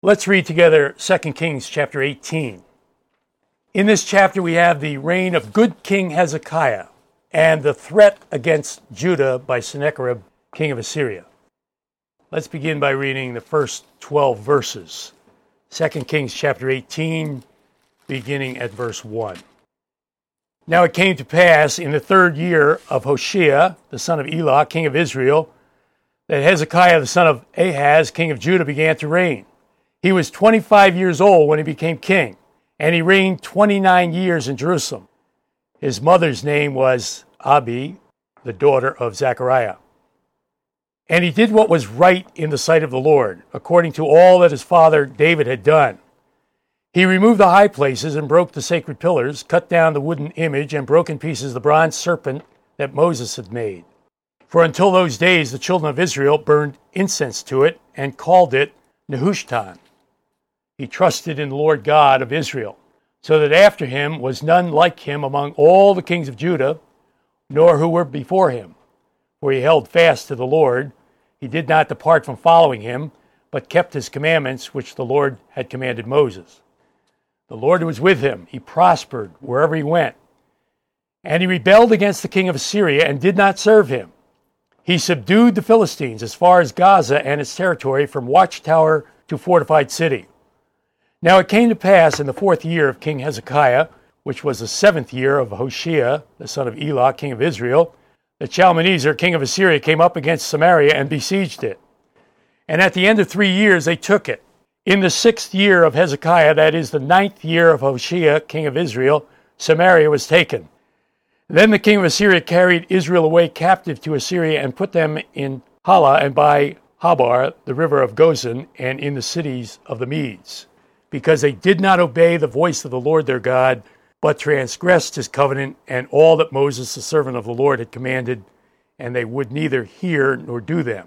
Let's read together 2 Kings chapter 18. In this chapter we have the reign of good King Hezekiah and the threat against Judah by Sennacherib, king of Assyria. Let's begin by reading the first 12 verses. 2 Kings chapter 18, beginning at verse 1. Now it came to pass in the 3rd year of Hoshea, the son of Elah, king of Israel, that Hezekiah, the son of Ahaz, king of Judah, began to reign. He was 25 years old when he became king, and he reigned 29 years in Jerusalem. His mother's name was Abi, the daughter of Zechariah. And he did what was right in the sight of the Lord, according to all that his father David had done. He removed the high places and broke the sacred pillars, cut down the wooden image, and broke in pieces the bronze serpent that Moses had made. For until those days the children of Israel burned incense to it and called it Nehushtan. He trusted in the Lord God of Israel, so that after him was none like him among all the kings of Judah, nor who were before him. For he held fast to the Lord. He did not depart from following him, but kept his commandments which the Lord had commanded Moses. The Lord was with him. He prospered wherever he went. And he rebelled against the king of Assyria and did not serve him. He subdued the Philistines as far as Gaza and its territory, from watchtower to fortified city. Now it came to pass in the 4th year of King Hezekiah, which was the 7th year of Hoshea, the son of Elah, king of Israel, that Shalmaneser, king of Assyria, came up against Samaria and besieged it. And at the end of 3 years they took it. In the 6th year of Hezekiah, that is the 9th year of Hoshea, king of Israel, Samaria was taken. Then the king of Assyria carried Israel away captive to Assyria and put them in Hala and by Habar, the river of Gozan, and in the cities of the Medes, because they did not obey the voice of the Lord their God, but transgressed his covenant and all that Moses, the servant of the Lord, had commanded, and they would neither hear nor do them.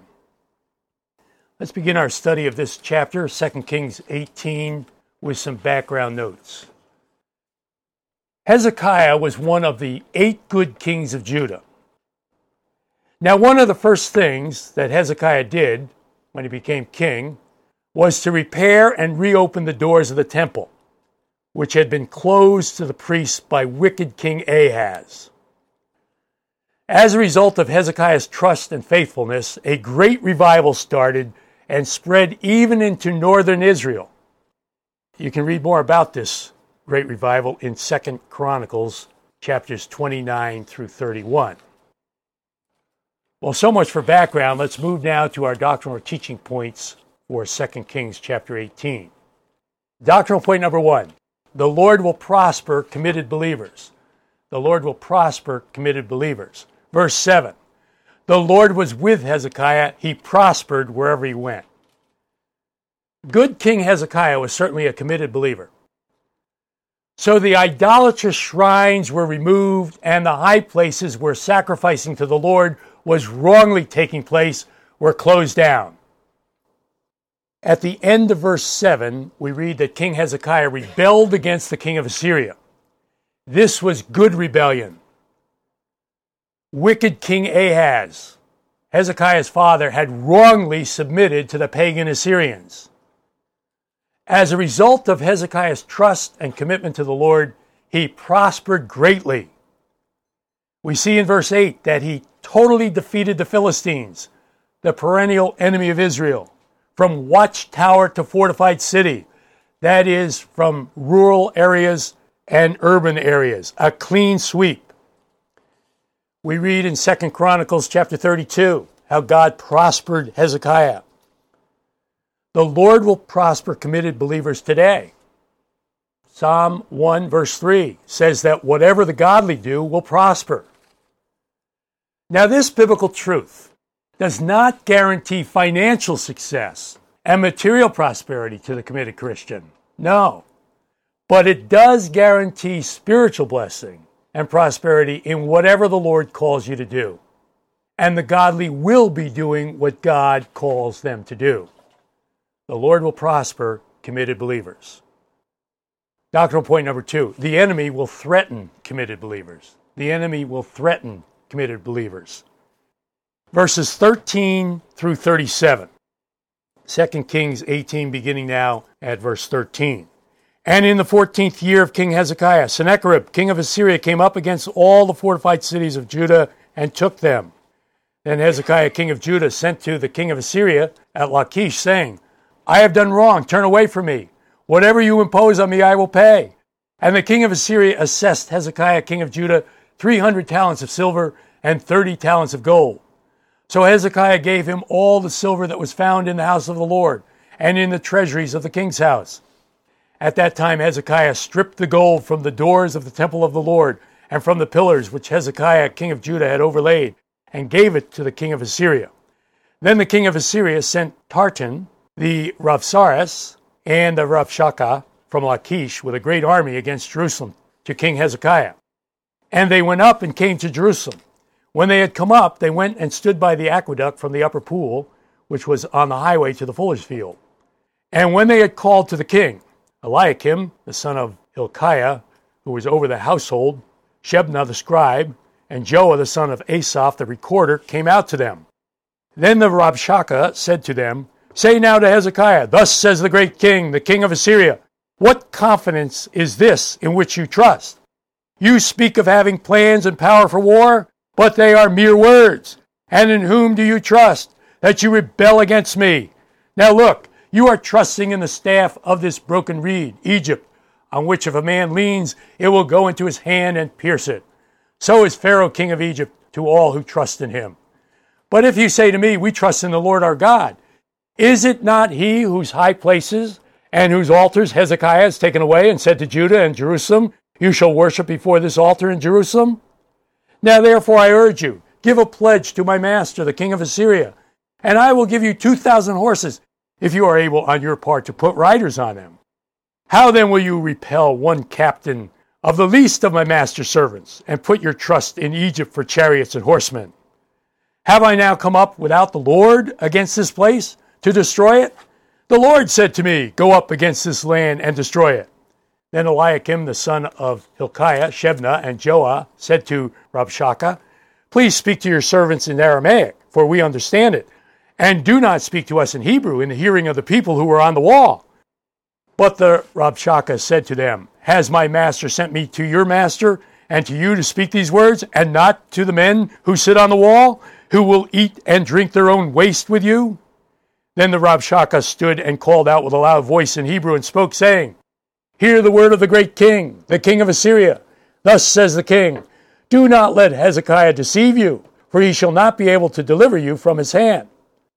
Let's begin our study of this chapter, 2 Kings 18, with some background notes. Hezekiah was one of the 8 good kings of Judah. Now, one of the first things that Hezekiah did when he became king was to repair and reopen the doors of the temple, which had been closed to the priests by wicked King Ahaz. As a result of Hezekiah's trust and faithfulness, a great revival started and spread even into northern Israel. You can read more about this great revival in 2 Chronicles chapters 29 through 31. Well, so much for background. Let's move now to our doctrinal teaching points for 2 Kings chapter 18. Doctrinal point number 1. The Lord will prosper committed believers. The Lord will prosper committed believers. Verse 7. The Lord was with Hezekiah. He prospered wherever he went. Good King Hezekiah was certainly a committed believer. So the idolatrous shrines were removed and the high places where sacrificing to the Lord was wrongly taking place were closed down. At the end of verse 7, we read that King Hezekiah rebelled against the king of Assyria. This was good rebellion. Wicked King Ahaz, Hezekiah's father, had wrongly submitted to the pagan Assyrians. As a result of Hezekiah's trust and commitment to the Lord, he prospered greatly. We see in verse 8 that he totally defeated the Philistines, the perennial enemy of Israel, from watchtower to fortified city, that is, from rural areas and urban areas, a clean sweep. We read in 2 Chronicles chapter 32 how God prospered Hezekiah. The Lord will prosper committed believers today. Psalm 1 verse 3 says that whatever the godly do will prosper. Now, this biblical truth does not guarantee financial success and material prosperity to the committed Christian. No. But it does guarantee spiritual blessing and prosperity in whatever the Lord calls you to do. And the godly will be doing what God calls them to do. The Lord will prosper committed believers. Doctrinal point number 2. The enemy will threaten committed believers. The enemy will threaten committed believers. Verses 13 through 37. 2 Kings 18, beginning now at verse 13. And in the 14th year of King Hezekiah, Sennacherib, king of Assyria, came up against all the fortified cities of Judah and took them. Then Hezekiah, king of Judah, sent to the king of Assyria at Lachish, saying, I have done wrong, turn away from me. Whatever you impose on me, I will pay. And the king of Assyria assessed Hezekiah, king of Judah, 300 talents of silver and 30 talents of gold. So Hezekiah gave him all the silver that was found in the house of the Lord and in the treasuries of the king's house. At that time Hezekiah stripped the gold from the doors of the temple of the Lord and from the pillars which Hezekiah, king of Judah, had overlaid, and gave it to the king of Assyria. Then the king of Assyria sent Tartan, the Rabsaris, and the Rabshakeh from Lachish with a great army against Jerusalem to King Hezekiah. And they went up and came to Jerusalem. When they had come up, they went and stood by the aqueduct from the upper pool, which was on the highway to the fuller's field. And when they had called to the king, Eliakim, the son of Hilkiah, who was over the household, Shebna the scribe, and Joah the son of Asaph the recorder came out to them. Then the Rabshakeh said to them, Say now to Hezekiah, Thus says the great king, the king of Assyria, What confidence is this in which you trust? You speak of having plans and power for war, but they are mere words. And in whom do you trust, that you rebel against me? Now look, you are trusting in the staff of this broken reed, Egypt, on which if a man leans, it will go into his hand and pierce it. So is Pharaoh king of Egypt to all who trust in him. But if you say to me, We trust in the Lord our God, is it not he whose high places and whose altars Hezekiah has taken away and said to Judah and Jerusalem, You shall worship before this altar in Jerusalem? Now therefore I urge you, give a pledge to my master, the king of Assyria, and I will give you 2,000 horses, if you are able on your part to put riders on them. How then will you repel one captain of the least of my master's servants, and put your trust in Egypt for chariots and horsemen? Have I now come up without the Lord against this place to destroy it? The Lord said to me, Go up against this land and destroy it. Then Eliakim, the son of Hilkiah, Shebna, and Joah said to Rabshakeh, Please speak to your servants in Aramaic, for we understand it, and do not speak to us in Hebrew in the hearing of the people who were on the wall. But the Rabshakeh said to them, Has my master sent me to your master and to you to speak these words, and not to the men who sit on the wall, who will eat and drink their own waste with you? Then the Rabshakeh stood and called out with a loud voice in Hebrew and spoke, saying, Hear the word of the great king, the king of Assyria. Thus says the king, Do not let Hezekiah deceive you, for he shall not be able to deliver you from his hand.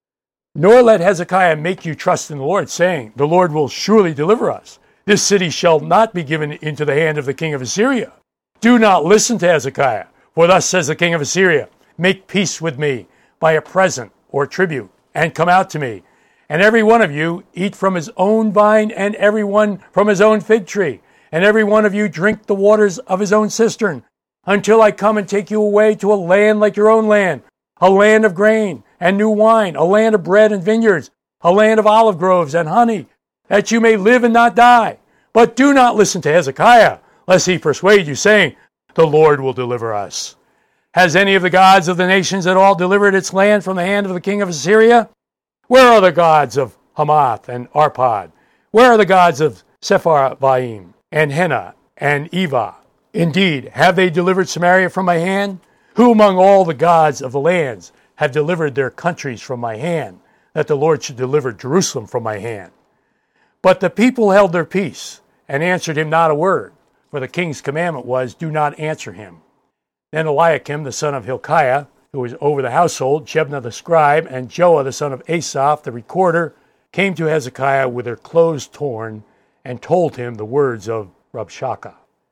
Nor let Hezekiah make you trust in the Lord, saying, The Lord will surely deliver us. This city shall not be given into the hand of the king of Assyria. Do not listen to Hezekiah, for thus says the king of Assyria, Make peace with me by a present or tribute, and come out to me. And every one of you eat from his own vine, and every one from his own fig tree, and every one of you drink the waters of his own cistern, until I come and take you away to a land like your own land, a land of grain and new wine, a land of bread and vineyards, a land of olive groves and honey, that you may live and not die. But do not listen to Hezekiah, lest he persuade you, saying, The Lord will deliver us. Has any of the gods of the nations at all delivered its land from the hand of the king of Assyria? Where are the gods of Hamath and Arpad? Where are the gods of Sepharvaim and Hena and Eva? Indeed, have they delivered Samaria from my hand? Who among all the gods of the lands have delivered their countries from my hand, that the Lord should deliver Jerusalem from my hand? But the people held their peace, and answered him not a word, for the king's commandment was, Do not answer him. Then Eliakim, the son of Hilkiah, who was over the household, Shebna the scribe, and Joah the son of Asaph the recorder, came to Hezekiah with their clothes torn, and told him the words of Rabshakeh.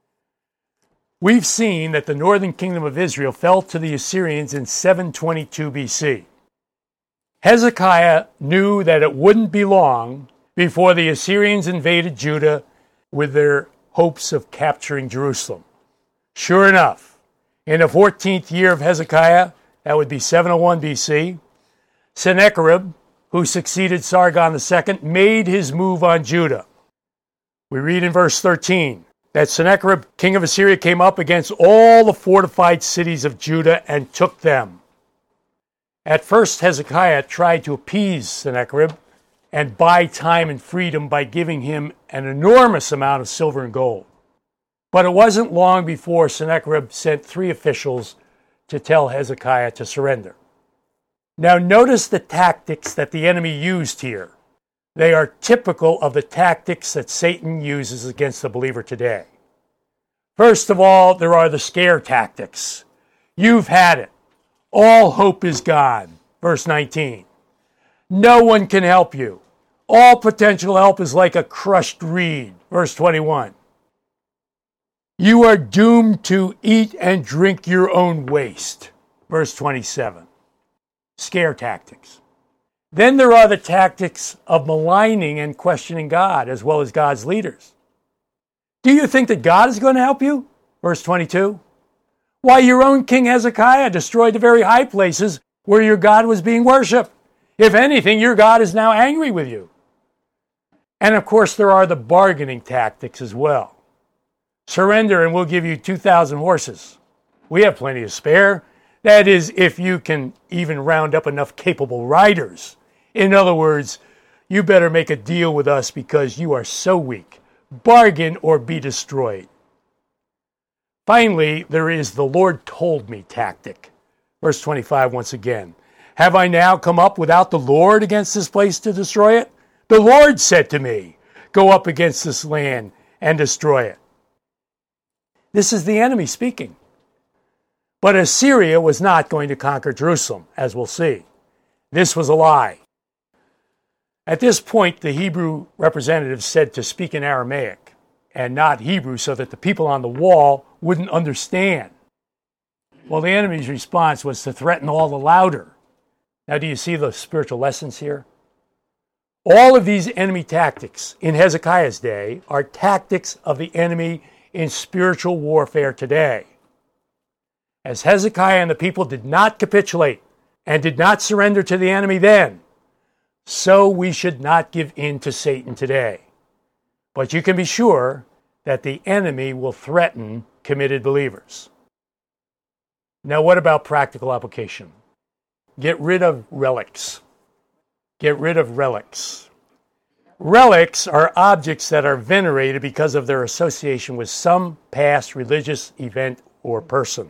We've seen that the northern kingdom of Israel fell to the Assyrians in 722 BC. Hezekiah knew that it wouldn't be long before the Assyrians invaded Judah with their hopes of capturing Jerusalem. Sure enough, in the 14th year of Hezekiah, that would be 701 BC, Sennacherib, who succeeded Sargon II, made his move on Judah. We read in verse 13, that Sennacherib, king of Assyria, came up against all the fortified cities of Judah and took them. At first, Hezekiah tried to appease Sennacherib and buy time and freedom by giving him an enormous amount of silver and gold. But it wasn't long before Sennacherib sent 3 officials to tell Hezekiah to surrender. Now notice the tactics that the enemy used here. They are typical of the tactics that Satan uses against the believer today. First of all, there are the scare tactics. You've had it. All hope is gone. Verse 19. No one can help you. All potential help is like a crushed reed. Verse 21. You are doomed to eat and drink your own waste. Verse 27. Scare tactics. Then there are the tactics of maligning and questioning God as well as God's leaders. Do you think that God is going to help you? Verse 22. Why, your own king Hezekiah destroyed the very high places where your God was being worshipped. If anything, your God is now angry with you. And of course, there are the bargaining tactics as well. Surrender and we'll give you 2,000 horses. We have plenty to spare. That is, if you can even round up enough capable riders. In other words, you better make a deal with us because you are so weak. Bargain or be destroyed. Finally, there is the Lord told me tactic. Verse 25 once again. Have I now come up without the Lord against this place to destroy it? The Lord said to me, go up against this land and destroy it. This is the enemy speaking. But Assyria was not going to conquer Jerusalem, as we'll see. This was a lie. At this point, the Hebrew representative said to speak in Aramaic and not Hebrew so that the people on the wall wouldn't understand. Well, the enemy's response was to threaten all the louder. Now, do you see the spiritual lessons here? All of these enemy tactics in Hezekiah's day are tactics of the enemy in spiritual warfare today. As Hezekiah and the people did not capitulate and did not surrender to the enemy then, so we should not give in to Satan today. But you can be sure that the enemy will threaten committed believers. Now, what about practical application? Get rid of relics. Get rid of relics. Relics are objects that are venerated because of their association with some past religious event or person.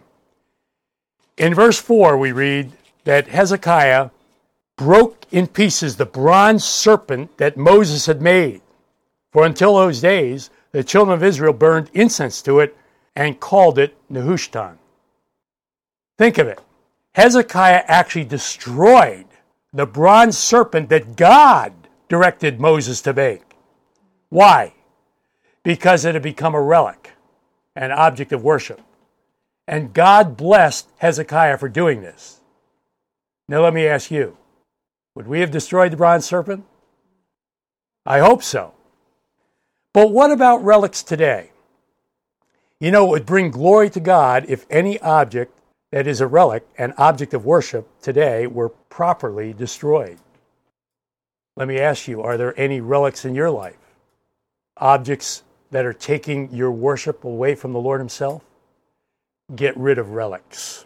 In verse 4, we read that Hezekiah broke in pieces the bronze serpent that Moses had made. For until those days, the children of Israel burned incense to it and called it Nehushtan. Think of it. Hezekiah actually destroyed the bronze serpent that God directed Moses to make. Why? Because it had become a relic, an object of worship. And God blessed Hezekiah for doing this. Now let me ask you, would we have destroyed the bronze serpent? I hope so. But what about relics today? You know, it would bring glory to God if any object that is a relic, an object of worship today, were properly destroyed. Let me ask you, are there any relics in your life? Objects that are taking your worship away from the Lord Himself? Get rid of relics.